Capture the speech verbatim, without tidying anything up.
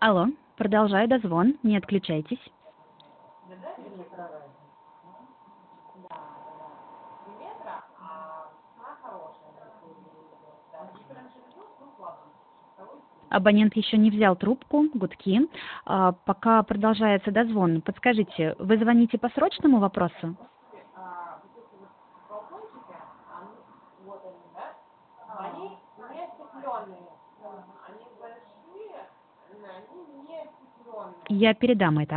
Алло, продолжаю дозвон, не отключайтесь. Абонент еще не взял трубку, гудки. А, пока продолжается дозвон, подскажите, вы звоните по срочному вопросу? Они не цепленые, они большие, они не цепленые. Я передам это.